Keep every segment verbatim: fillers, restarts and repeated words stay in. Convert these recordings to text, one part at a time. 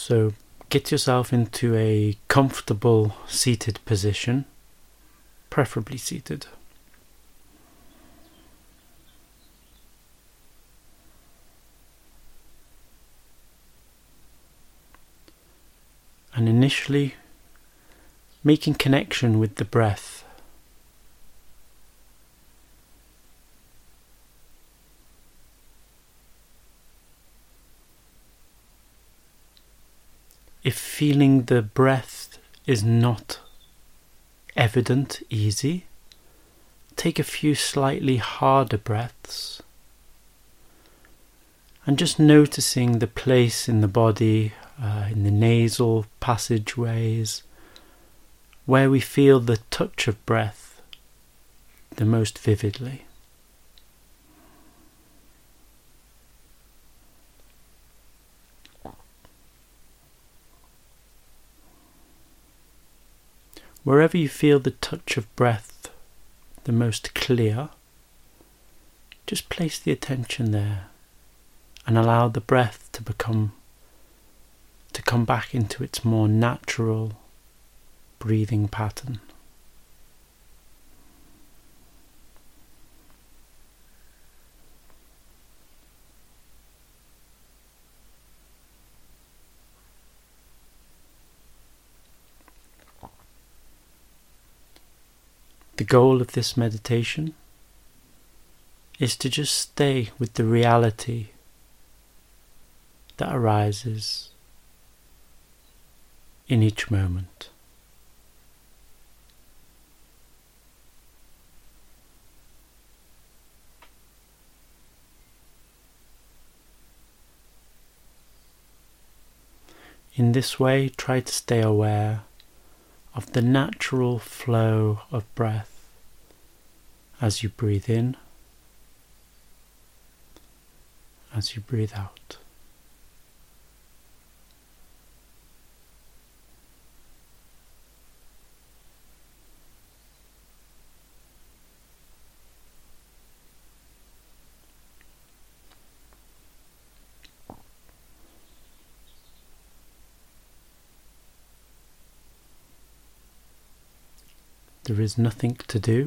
So get yourself into a comfortable seated position, preferably seated. And initially, making connection with the breath. If feeling the breath is not evident, easy, take a few slightly harder breaths. And just noticing the place in the body, uh, in the nasal passageways, where we feel the touch of breath the most vividly. Wherever you feel the touch of breath the most clear, just place the attention there and allow the breath to become, to come back into its more natural breathing pattern. The goal of this meditation is to just stay with the reality that arises in each moment. In this way, try to stay aware of the natural flow of breath as you breathe in, as you breathe out. There is nothing to do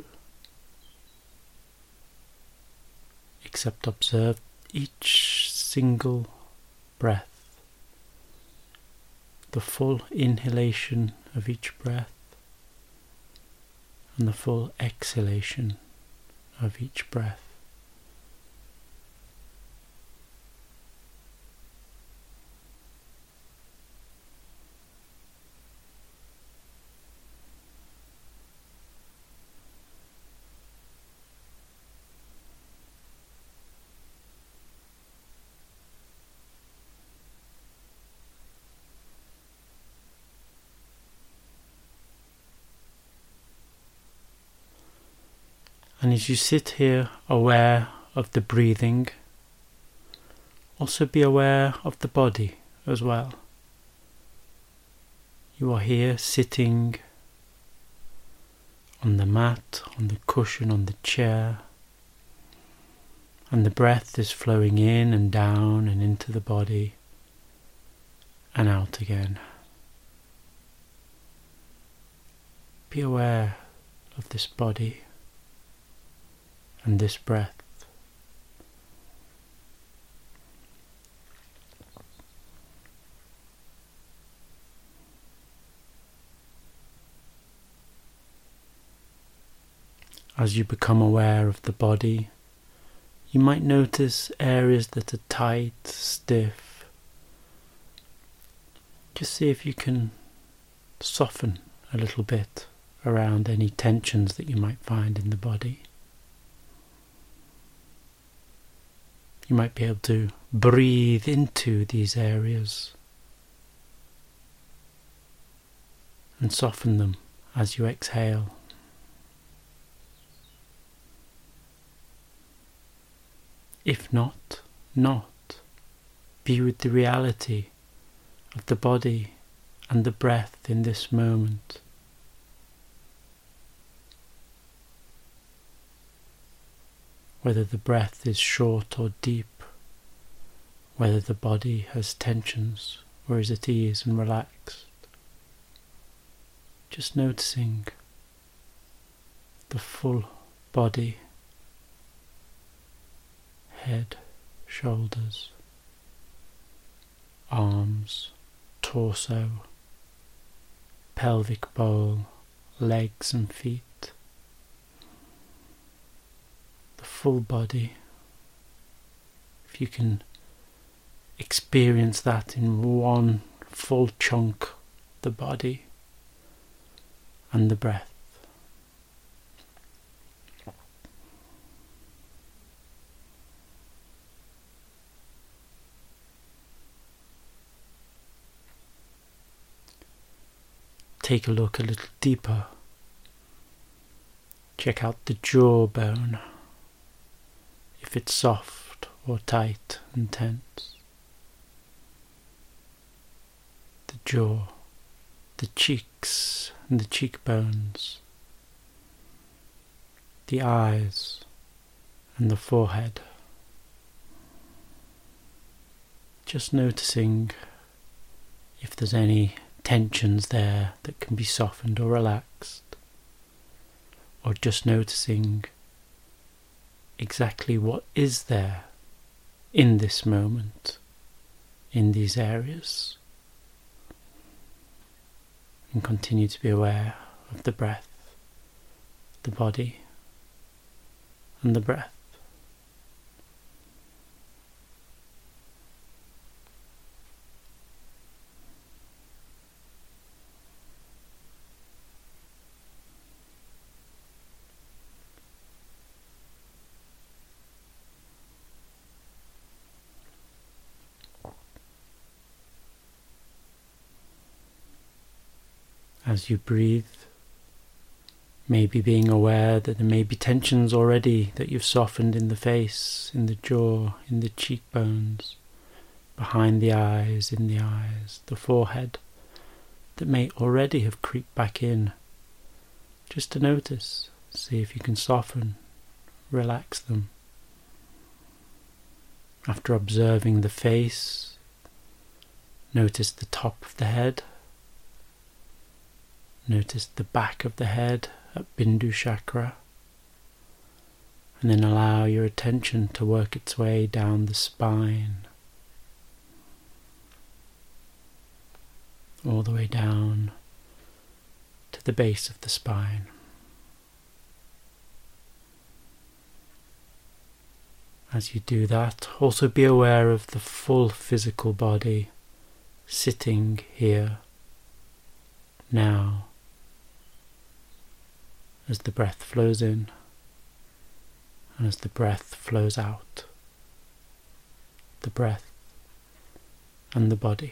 except observe each single breath, the full inhalation of each breath and the full exhalation of each breath. And as you sit here aware of the breathing, also be aware of the body as well. You are here sitting on the mat, on the cushion, on the chair, and the breath is flowing in and down and into the body and out again. Be aware of this body and this breath. As you become aware of the body, you might notice areas that are tight, stiff. Just see if you can soften a little bit around any tensions that you might find in the body. You might be able to breathe into these areas and soften them as you exhale. If not, not. Be with the reality of the body and the breath in this moment. Whether the breath is short or deep, whether the body has tensions or is at ease and relaxed. Just noticing the full body, head, shoulders, arms, torso, pelvic bowl, legs and feet. The full body. If you can experience that in one full chunk, the body and the breath. Take a look a little deeper. Check out the jawbone, if it's soft or tight and tense. The jaw, the cheeks and the cheekbones, the eyes and the forehead. Just noticing if there's any tensions there that can be softened or relaxed, or just noticing exactly what is there in this moment in these areas, and continue to be aware of the breath, the body and the breath. As you breathe, maybe being aware that there may be tensions already that you've softened in the face, in the jaw, in the cheekbones, behind the eyes, in the eyes, the forehead, that may already have creeped back in. Just to notice, see if you can soften, relax them. After observing the face, notice the top of the head. Notice the back of the head at Bindu Chakra, and then allow your attention to work its way down the spine, all the way down to the base of the spine. As you do that, also be aware of the full physical body sitting here now, as the breath flows in and as the breath flows out. The breath and the body.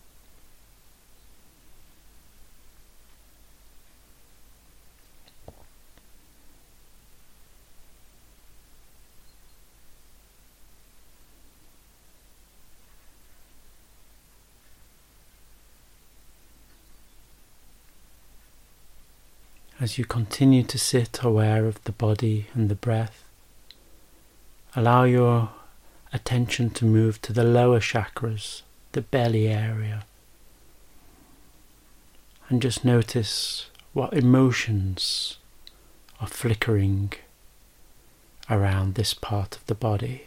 As you continue to sit aware of the body and the breath, allow your attention to move to the lower chakras, the belly area, and just notice what emotions are flickering around this part of the body.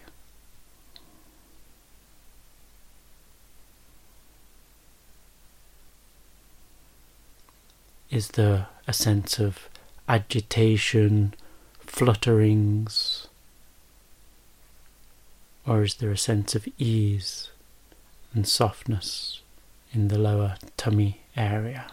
Is there a sense of agitation, flutterings, or is there a sense of ease and softness in the lower tummy area?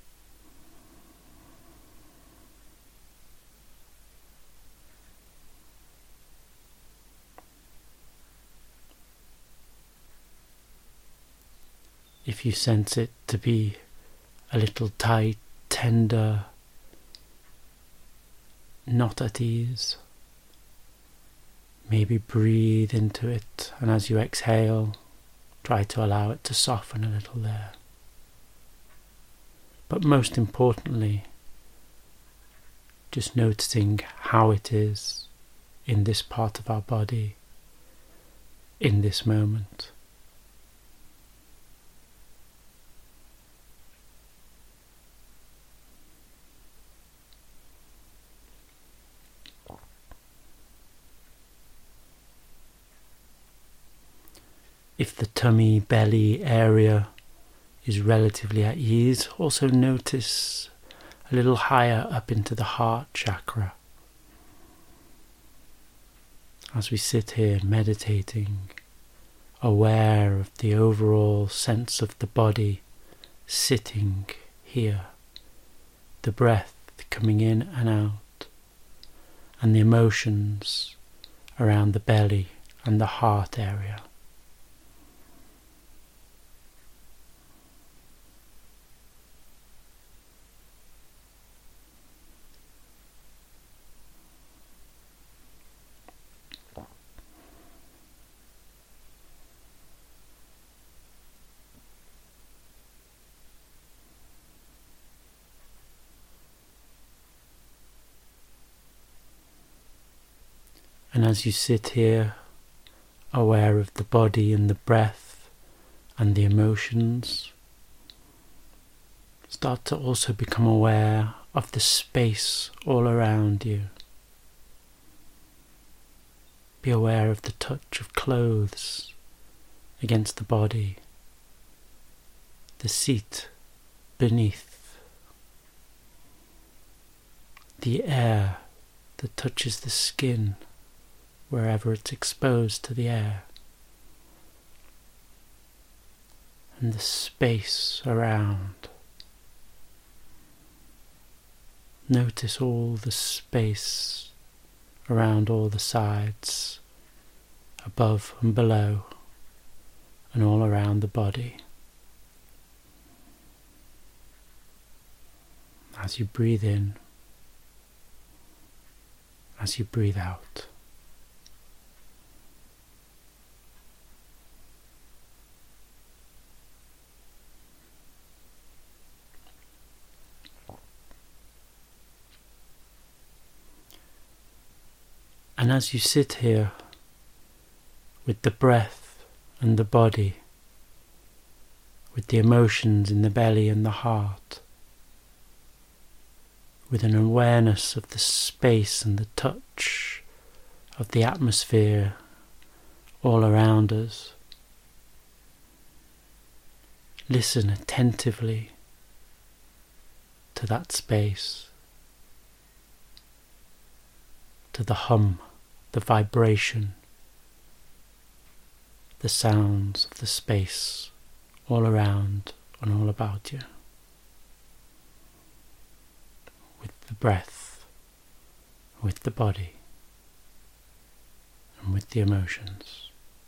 If you sense it to be a little tight, tender, not at ease, maybe breathe into it, and as you exhale, try to allow it to soften a little there. But most importantly, just noticing how it is in this part of our body, in this moment. If the tummy, belly area is relatively at ease, also notice a little higher up into the heart chakra. As we sit here meditating, aware of the overall sense of the body sitting here, the breath coming in and out, and the emotions around the belly and the heart area. And as you sit here, aware of the body and the breath and the emotions, start to also become aware of the space all around you. Be aware of the touch of clothes against the body, the seat beneath, the air that touches the skin wherever it's exposed to the air, and the space around. Notice all the space around all the sides, above and below, and all around the body. As you breathe in, as you breathe out. And as you sit here with the breath and the body, with the emotions in the belly and the heart, with an awareness of the space and the touch of the atmosphere all around us, listen attentively to that space, to the hum, the vibration, the sounds of the space all around and all about you, with the breath, with the body, and with the emotions.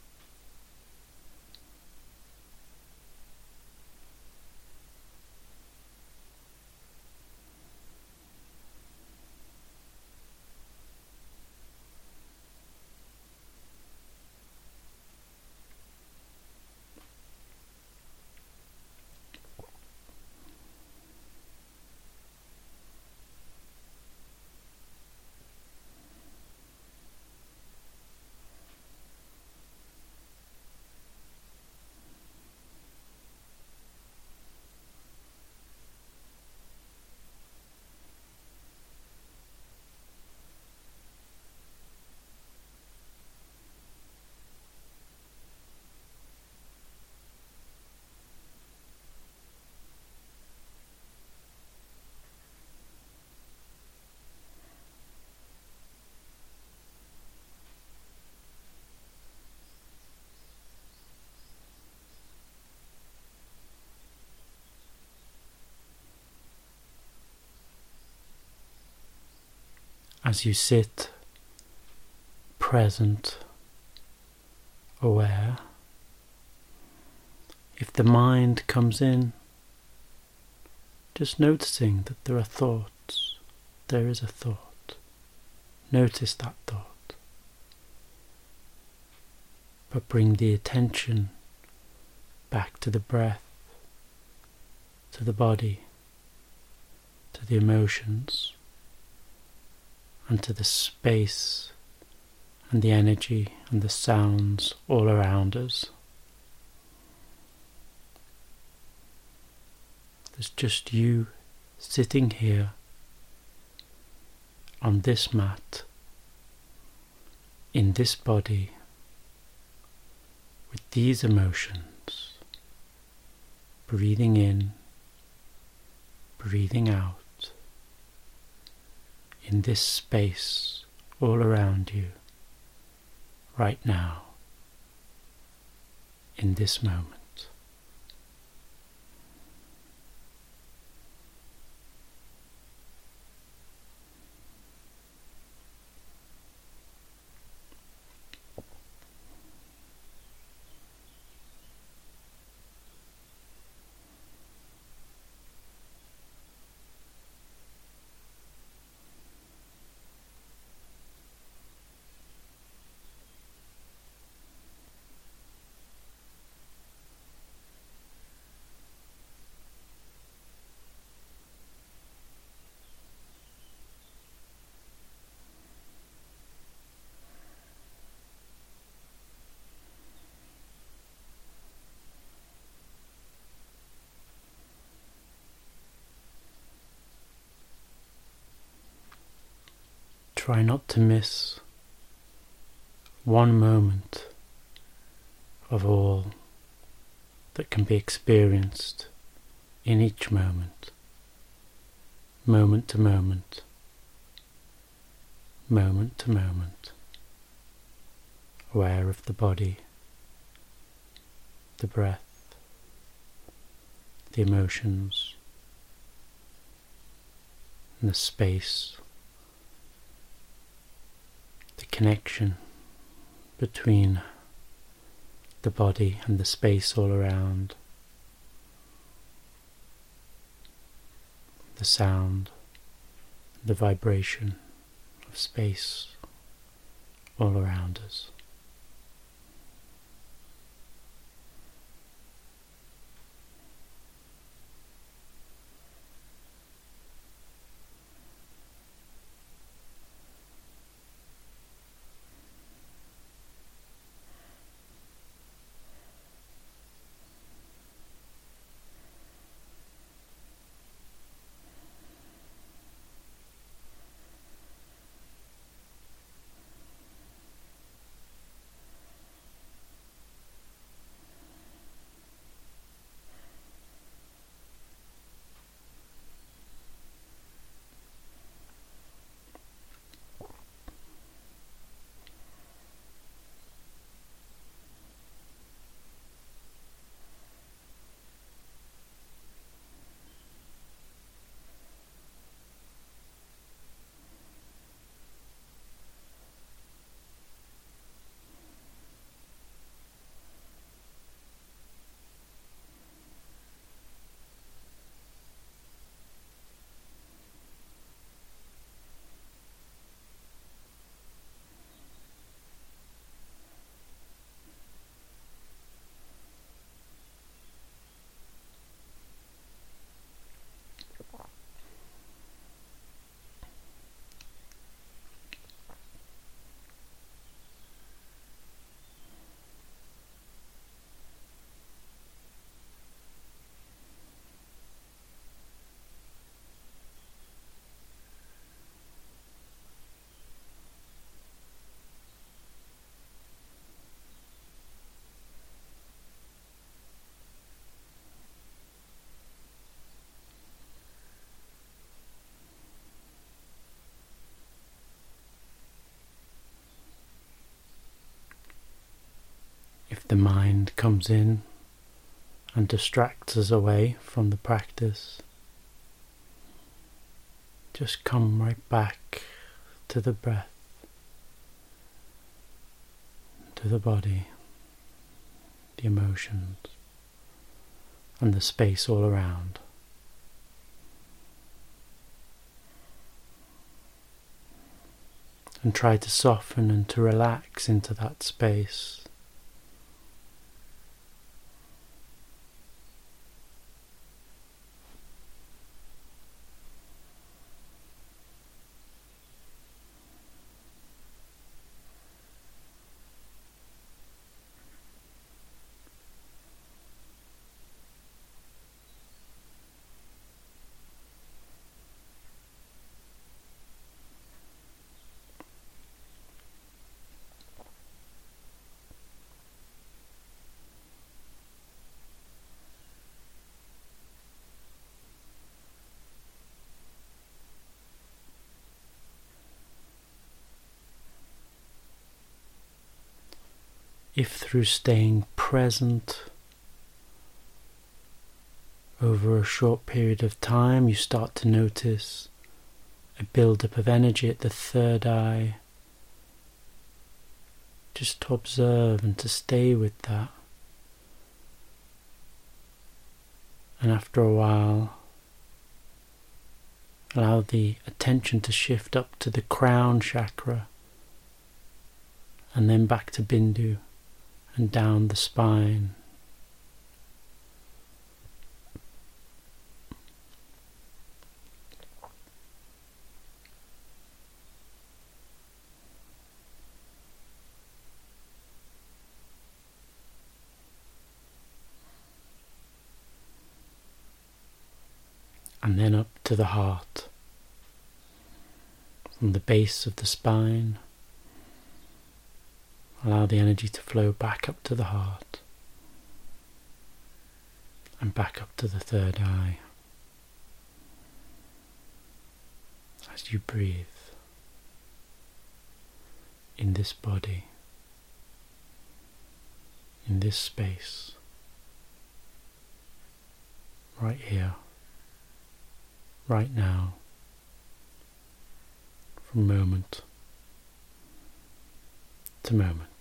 As you sit, present, aware, if the mind comes in, just noticing that there are thoughts, there is a thought, notice that thought, but bring the attention back to the breath, to the body, to the emotions, and to the space and the energy and the sounds all around us. There's just you sitting here on this mat, in this body, with these emotions, breathing in, breathing out, in this space all around you, right now, in this moment. Try not to miss one moment of all that can be experienced in each moment, moment to moment, moment to moment, aware of the body, the breath, the emotions, and the space, the connection between the body and the space all around, the sound, the vibration of space all around us. If the mind comes in and distracts us away from the practice, just come right back to the breath, to the body, the emotions, and the space all around. And try to soften and to relax into that space. If through staying present over a short period of time you start to notice a build-up of energy at the third eye, just to observe and to stay with that. And after a while, allow the attention to shift up to the crown chakra and then back to Bindu and down the spine. And then up to the heart, from the base of the spine. Allow the energy to flow back up to the heart and back up to the third eye as you breathe in this body, in this space, right here, right now, from moment to moment.